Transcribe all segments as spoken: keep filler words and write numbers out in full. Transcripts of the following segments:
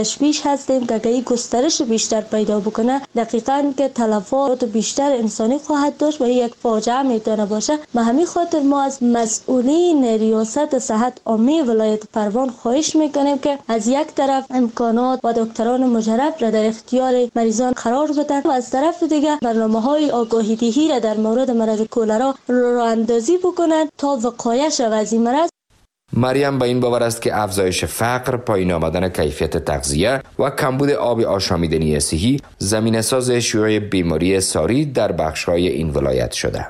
تشویش هستیم که اگه گسترش بیشتر پیدا بکنه دقیقاً که تلفات بیشتر انسانی خواهد داشت و یک فاجعه میتونه باشه. به همین خاطر ما از مسئولین ریاست صحت عامه ولایت پروان خواهش میکنیم که از یک طرف امکانات و دکتران مجرب را در اختیار مریضان قرار بدن و از طرف دیگه برنامه‌های آگاهی دهی را در مورد مرض کولرا راه اندازی بکنند تا وقایع شود از این مرض. مریم به این باور است که افزایش فقر، پایین آمدن کیفیت تغذیه و کمبود آب آشامیدنی صحی زمینه ساز شیوع بیماری ساری در بخش‌های این ولایت شده.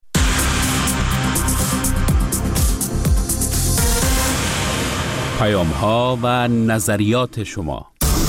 پیام‌ها و نظریات شما.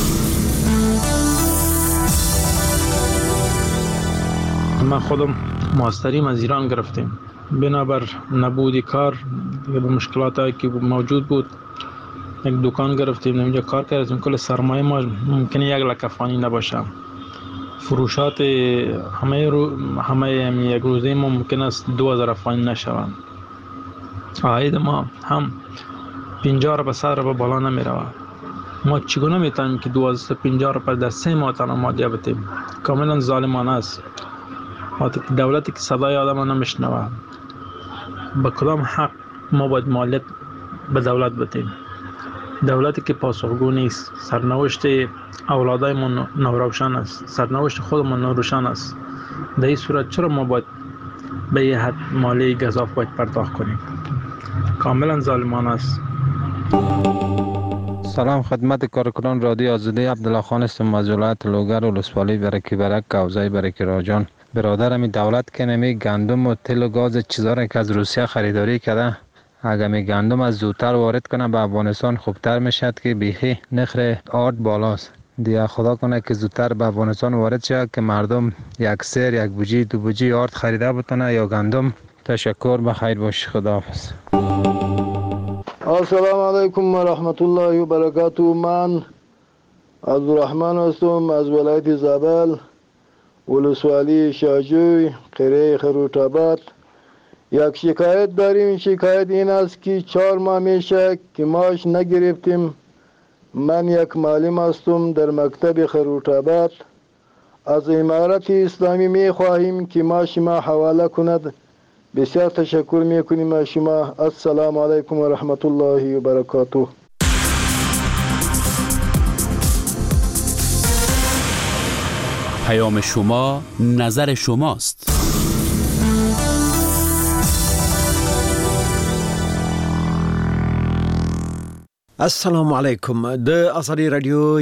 من خودم ماستریم از ایران گرفتیم. بنابر نبودی کار به مشکلاتی که موجود بود یک دکان گرفتیم، اونجا کار کردیم. کل سرمایه ما ممکنه یک لک افغانی نباشه. فروشات همه رو همه یک روزه ما ممکن است دو هزار افغانی نشوند. عاید ما هم پنجاه را به صد را به بالا نمی رود. ما چگونه میتونیم که دویست و پنجاه را در سه ماه تنها مادیه بتیم؟ کاملا ظالمانه است. دولتی که صدای آدم نمیشنوه، با کدام حق ما باید مالیات به دولت بدیم؟ دولتی که پاسخگو نیست. سرنوشت اولادای ما ناروشن است، سرنوشت خودمون ناروشن است. در این صورت چرا ما باید به یه حد مالی گزاف باید پرداخت کنیم؟ کاملا ظالمانه است. سلام خدمت کارکنان رادیو آزادی. عبدالله خان هستم از ولایت لوگر و ولسوالی برکی برک کوزای برکی راجان. برادرم دولت که نمی گندم و تل و گاز چیزا را که از روسیه خریداری کرده، اگر می گندم از زودتر وارد کنه به افغانستان خوبتر میشد که بیخی نخر آرد بالاست. دیگه خدا کنه که زودتر به افغانستان وارد شد که مردم یک سیر یک بوجی دو بوجی آرد خریده بتونه یا گندم. تشکر، بخیر باش، خداحافظ. السلام علیکم و رحمت الله و برکاته. من عبدالرحمن هستم از ولایت زابل، ولسوالی شاجوی، قریه خروط‌آباد. یک شکایت داریم. شکایت این است که چهار ماه میشه که معاش نگرفتیم. من یک معلم هستم در مکتب خروط‌آباد. از امارت اسلامی می خواهیم که معاش ما حواله کند. بسیار تشکر میکنیم از شما. السلام علیکم و رحمت الله و برکاته. پیام شما نظر شماست. السلام علیکم. د ازادي رادیو